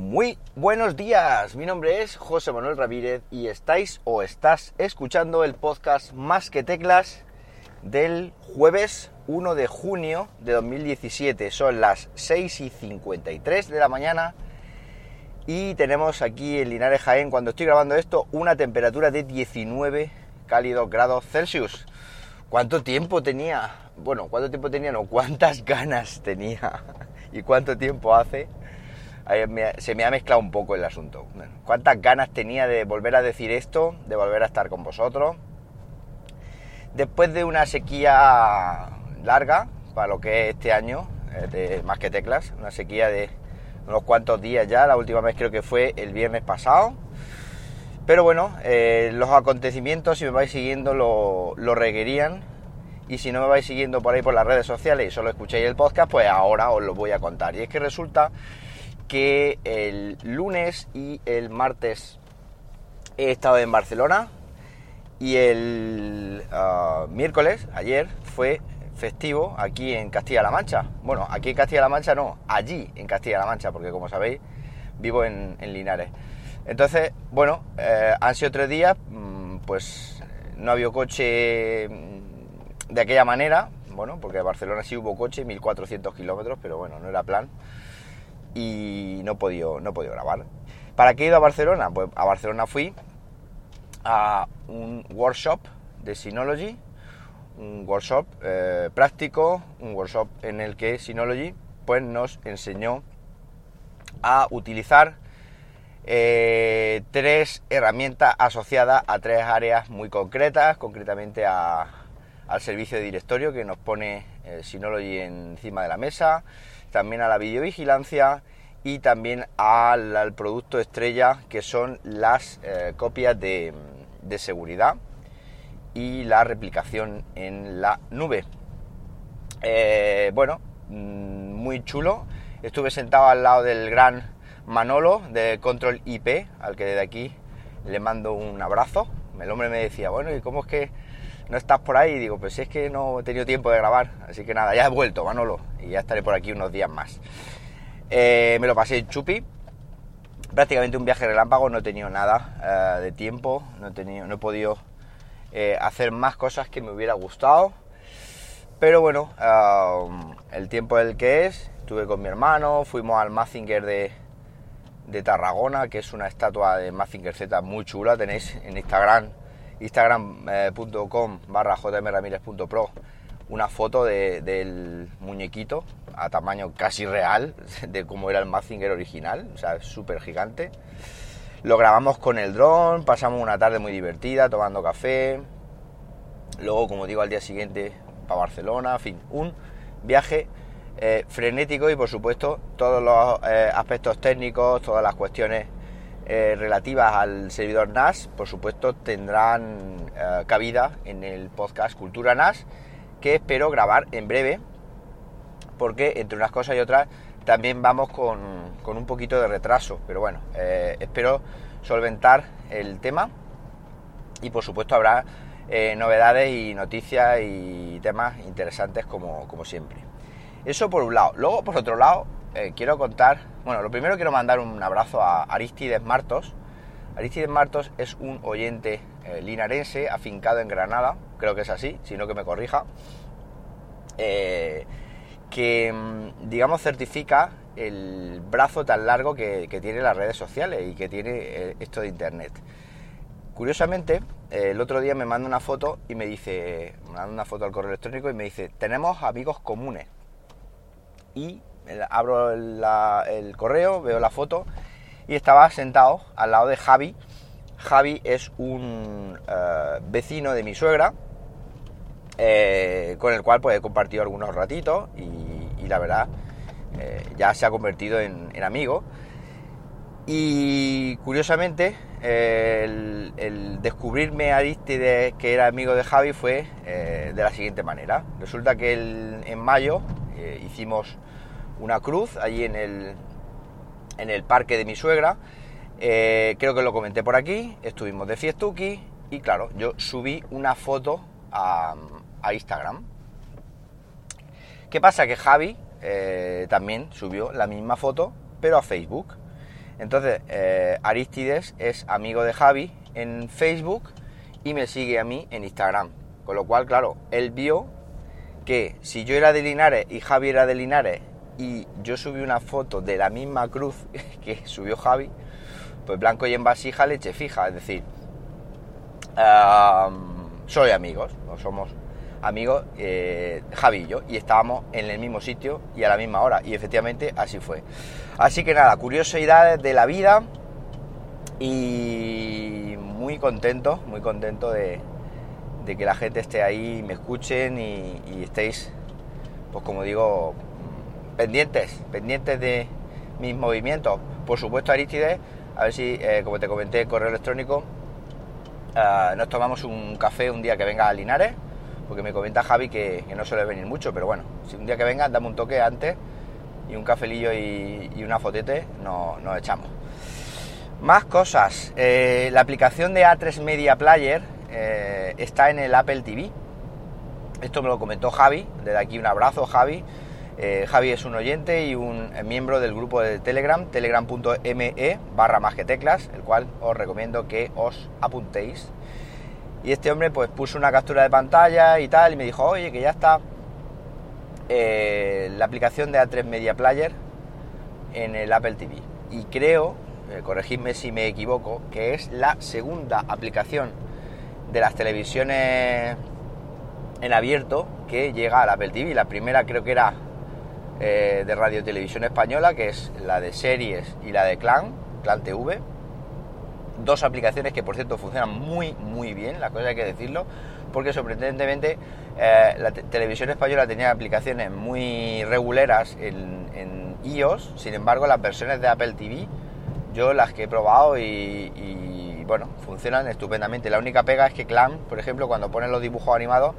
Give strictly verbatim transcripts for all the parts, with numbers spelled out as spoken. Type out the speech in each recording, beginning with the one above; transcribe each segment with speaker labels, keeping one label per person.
Speaker 1: Muy buenos días, mi nombre es José Manuel Ramírez y estáis o estás escuchando el podcast Más que Teclas del jueves uno de junio de dos mil diecisiete. Son las seis y cincuenta y tres de la mañana y tenemos aquí en Linares, Jaén, cuando estoy grabando esto, una temperatura de diecinueve cálidos grados Celsius. ¿Cuánto tiempo tenía? Bueno, ¿cuánto tiempo tenía? No, ¿cuántas ganas tenía? ¿Y cuánto tiempo hace? Se me ha mezclado un poco el asunto. ¿Cuántas ganas tenía de volver a decir esto? De volver a estar con vosotros. Después de una sequía larga, para lo que es este año, de Más que Teclas, una sequía de unos cuantos días ya, la última vez creo que fue el viernes pasado. Pero bueno, eh, los acontecimientos, si me vais siguiendo, lo, lo requerían. Y si no me vais siguiendo por ahí por las redes sociales y solo escucháis el podcast, pues ahora os lo voy a contar. Y es que resulta que el lunes y el martes he estado en Barcelona y el uh, miércoles, ayer, fue festivo aquí en Castilla-La Mancha. Bueno, aquí en Castilla-La Mancha no, allí en Castilla-La Mancha, porque como sabéis, vivo en, en Linares. Entonces, bueno, eh, han sido tres días, pues no había coche de aquella manera, bueno, porque en Barcelona sí hubo coche, mil cuatrocientos kilómetros, pero bueno, no era plan. Y no he podido, no he podido grabar. ¿Para qué he ido a Barcelona? Pues a Barcelona fui a un workshop de Synology, un workshop eh, práctico, un workshop en el que Synology pues nos enseñó a utilizar eh, tres herramientas asociadas a tres áreas muy concretas, concretamente a, al servicio de directorio que nos pone eh, Synology encima de la mesa, también a la videovigilancia y también al, al producto estrella, que son las eh, copias de, de seguridad y la replicación en la nube. Eh, bueno, muy chulo. Estuve sentado al lado del gran Manolo de Control I P, al que desde aquí le mando un abrazo. El hombre me decía, bueno, ¿y cómo es que no estás por ahí? Y digo, pues es que no he tenido tiempo de grabar, así que nada, ya he vuelto, Manolo, y ya estaré por aquí unos días más. Eh, me lo pasé chupi, prácticamente un viaje relámpago, no he tenido nada eh, de tiempo, no he, tenido, no he podido eh, hacer más cosas que me hubiera gustado, pero bueno, uh, el tiempo es el que es. Estuve con mi hermano, fuimos al Mazinger de, de Tarragona, que es una estatua de Mazinger Z muy chula, tenéis en Instagram, instagram.com barra jmramírez.pro una foto de, del muñequito a tamaño casi real de cómo era el Mazinger original, o sea, súper gigante. Lo grabamos con el dron, pasamos una tarde muy divertida tomando café, luego, como digo, al día siguiente para Barcelona, en fin, un viaje eh, frenético y por supuesto todos los eh, aspectos técnicos, todas las cuestiones Eh, relativas al servidor N A S, por supuesto, tendrán eh, cabida en el podcast Cultura N A S, que espero grabar en breve, porque entre unas cosas y otras también vamos con, con un poquito de retraso, pero bueno, eh, espero solventar el tema y por supuesto habrá eh, novedades y noticias y temas interesantes como, como siempre. Eso por un lado. Luego, por otro lado, Eh, quiero contar, bueno, lo primero quiero mandar un abrazo a Aristides Martos. Aristides Martos es un oyente eh, linarense afincado en Granada, creo que es así, si no que me corrija, eh, que digamos certifica el brazo tan largo que, que tiene las redes sociales y que tiene eh, esto de internet. Curiosamente, eh, el otro día me manda una foto y me dice, me manda una foto al correo electrónico y me dice, tenemos amigos comunes. Y abro la, el correo, veo la foto y estaba sentado al lado de Javi. Javi es un uh, vecino de mi suegra, eh, con el cual pues he compartido algunos ratitos y, y la verdad eh, ya se ha convertido en, en amigo. Y curiosamente eh, el, el descubrirme a Aristides que era amigo de Javi fue eh, de la siguiente manera. Resulta que el, en mayo eh, hicimos una cruz allí en el, en el parque de mi suegra, eh, creo que lo comenté por aquí, estuvimos de fiestuki y claro, yo subí una foto a, a Instagram. ¿Qué pasa? Que Javi eh, también subió la misma foto, pero a Facebook. Entonces, eh, Arístides es amigo de Javi en Facebook y me sigue a mí en Instagram. Con lo cual, claro, él vio que si yo era de Linares y Javi era de Linares y yo subí una foto de la misma cruz que subió Javi, pues blanco y en vasija, leche fija. Es decir, uh, soy amigos, o somos amigos, eh, Javi y yo, y estábamos en el mismo sitio y a la misma hora, y efectivamente así fue. Así que nada, curiosidades de la vida y muy contento, muy contento de, de que la gente esté ahí, me escuchen y, y estéis, pues como digo, pendientes, pendientes de mis movimientos. Por supuesto, Arístides, a ver si, eh, como te comenté, correo electrónico, uh, nos tomamos un café un día que venga a Linares, porque me comenta Javi que, que no suele venir mucho, pero bueno, si un día que venga, dame un toque antes y un cafelillo y, y una fotete nos, nos echamos. Más cosas. Eh, la aplicación de A tres Media Player eh, está en el Apple T V. Esto me lo comentó Javi, desde aquí un abrazo, Javi. Eh, Javi es un oyente y un miembro del grupo de Telegram, telegram.me barra más que teclas, el cual os recomiendo que os apuntéis. Y este hombre pues puso una captura de pantalla y tal, y me dijo, oye, que ya está eh, la aplicación de A tres Media Player en el Apple T V. Y creo, eh, corregidme si me equivoco, que es la segunda aplicación de las televisiones en abierto que llega al Apple T V. La primera creo que era eh, de Radio Televisión Española, que es la de series y la de Clan, Clan T V. Dos aplicaciones que, por cierto, funcionan muy, muy bien, la cosa hay que decirlo, porque sorprendentemente eh, la te- televisión española tenía aplicaciones muy reguleras en, en iOS. Sin embargo, las versiones de Apple T V, yo las que he probado y, y bueno, funcionan estupendamente. La única pega es que Clan, por ejemplo, cuando ponen los dibujos animados,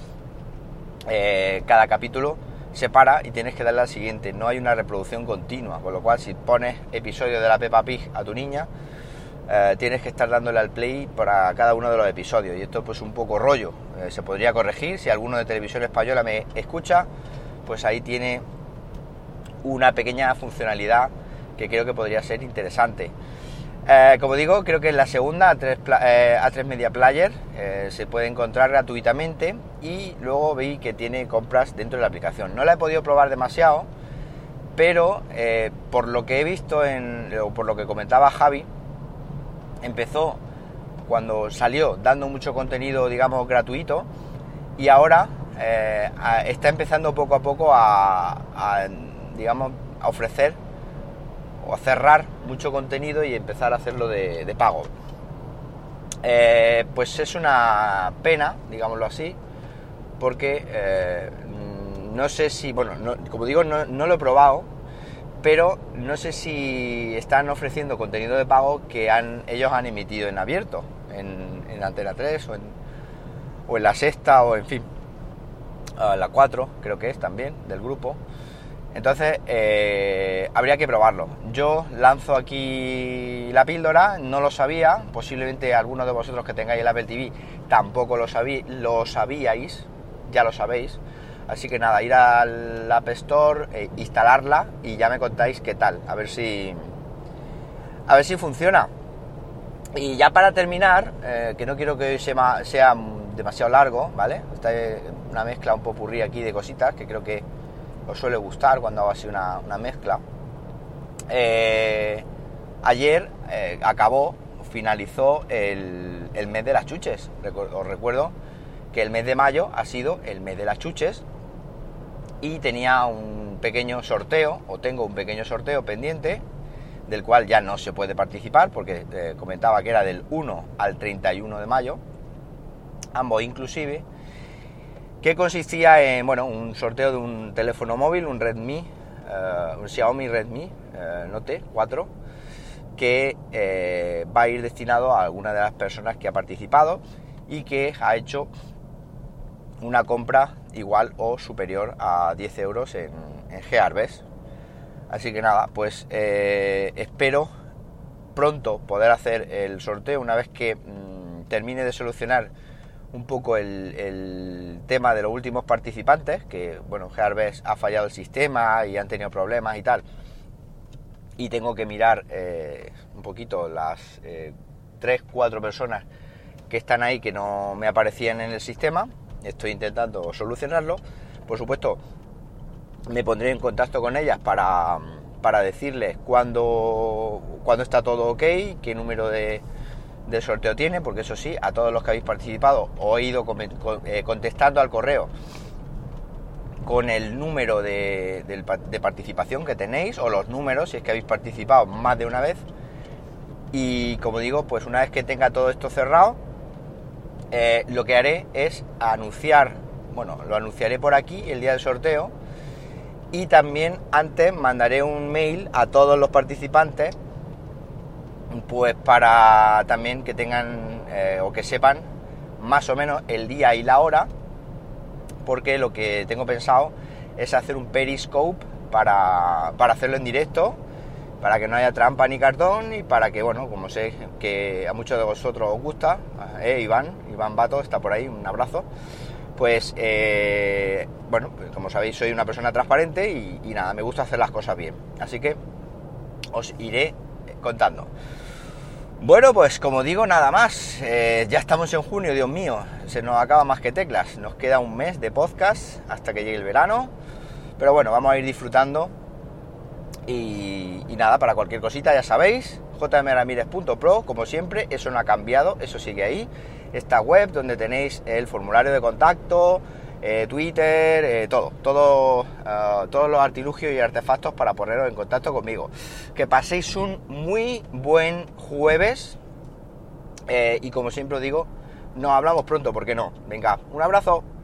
Speaker 1: eh, cada capítulo se para y tienes que darle al siguiente, no hay una reproducción continua, con lo cual si pones episodios de la Peppa Pig a tu niña, Eh, tienes que estar dándole al play para cada uno de los episodios, y esto pues un poco rollo. Eh, se podría corregir, si alguno de Televisión Española me escucha, pues ahí tiene una pequeña funcionalidad que creo que podría ser interesante. Eh, como digo, creo que es la segunda, A tres, eh, A tres Media Player, eh, se puede encontrar gratuitamente y luego vi que tiene compras dentro de la aplicación. No la he podido probar demasiado, pero eh, por lo que he visto, en, o por lo que comentaba Javi, empezó cuando salió dando mucho contenido, digamos, gratuito, y ahora eh, a, está empezando poco a poco a, a, digamos, a ofrecer o a cerrar mucho contenido y empezar a hacerlo de, de pago. Eh, pues es una pena, digámoslo así, porque eh, no sé si, bueno, no, como digo, no, no lo he probado, pero no sé si están ofreciendo contenido de pago que han, ellos han emitido en abierto, en, en Antena tres o en, o en La Sexta, o en fin, uh, la cuatro creo que es también, del grupo. Entonces, eh, habría que probarlo. Yo lanzo aquí la píldora, no lo sabía, posiblemente algunos de vosotros que tengáis el Apple T V tampoco lo, sabí, lo sabíais, ya lo sabéis. Así que nada, ir al App Store, eh, instalarla y ya me contáis qué tal, a ver si a ver si funciona. Y ya para terminar, eh, que no quiero que hoy sea, sea demasiado largo, ¿vale? Esta es una mezcla un popurrí aquí de cositas que creo que os suele gustar cuando hago así una, una mezcla. Eh, ayer eh, acabó, finalizó el, el mes de las chuches. Os recuerdo que el mes de mayo ha sido el mes de las chuches, y tenía un pequeño sorteo, o tengo un pequeño sorteo pendiente, del cual ya no se puede participar porque eh, comentaba que era del uno al treinta y uno de mayo, ambos inclusive, que consistía en, bueno, un sorteo de un teléfono móvil, un Redmi, uh, un Xiaomi Redmi uh, Note cuatro, que eh, va a ir destinado a alguna de las personas que ha participado y que ha hecho una compra igual o superior a diez euros en, en Gearbest. Así que nada, pues eh, espero pronto poder hacer el sorteo una vez que mmm, termine de solucionar un poco el, el tema de los últimos participantes, que bueno, Gearbest ha fallado el sistema y han tenido problemas y tal, y tengo que mirar eh, un poquito las eh, tres, cuatro personas que están ahí que no me aparecían en el sistema. Estoy intentando solucionarlo. Por supuesto, me pondré en contacto con ellas para, para decirles cuándo, cuándo está todo ok, qué número de, de sorteo tiene, porque eso sí, a todos los que habéis participado os he ido contestando al correo con el número de, de, de participación que tenéis, o los números si es que habéis participado más de una vez. Y como digo, pues una vez que tenga todo esto cerrado, eh, lo que haré es anunciar, bueno, lo anunciaré por aquí el día del sorteo, y también antes mandaré un mail a todos los participantes, pues para también que tengan eh, o que sepan más o menos el día y la hora, porque lo que tengo pensado es hacer un Periscope para, para hacerlo en directo, para que no haya trampa ni cartón, y para que, bueno, como sé que a muchos de vosotros os gusta, eh, Iván, Iván Bato está por ahí, un abrazo, pues, eh, bueno, pues como sabéis soy una persona transparente y, y nada, me gusta hacer las cosas bien, así que os iré contando. Bueno, pues como digo, nada más, eh, ya estamos en junio, Dios mío, se nos acaba más que teclas, nos queda un mes de podcast hasta que llegue el verano, pero bueno, vamos a ir disfrutando y, y nada, para cualquier cosita ya sabéis, j m ramirez punto pro, como siempre, eso no ha cambiado, eso sigue ahí, esta web donde tenéis el formulario de contacto, eh, Twitter, eh, todo, todo uh, todos los artilugios y artefactos para poneros en contacto conmigo. Que paséis un muy buen jueves, eh, y como siempre os digo, nos hablamos pronto, ¿por qué no? Venga, un abrazo.